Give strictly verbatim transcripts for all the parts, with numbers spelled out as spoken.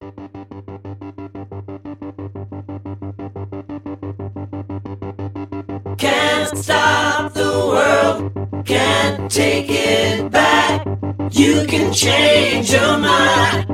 Can't stop the world, can't take it back. You can change your mind.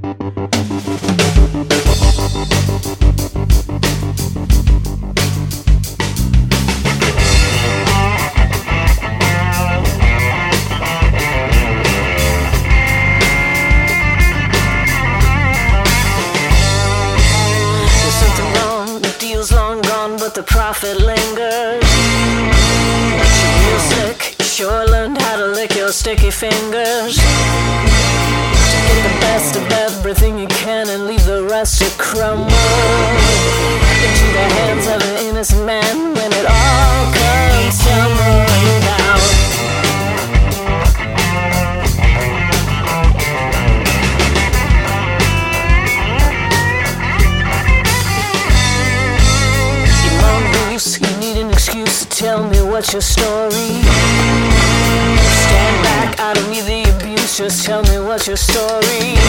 There's something wrong, the deal's long gone, but the profit lingers. You're sick, you sure learned how to lick your sticky fingers. To get the best of everything you can and leave the rest to crumble into the hands of an innocent man when it all comes tumbling down. You're mongoose, you need an excuse to tell me what's your story. Stand back, I don't need the abuse, just tell me what's your story.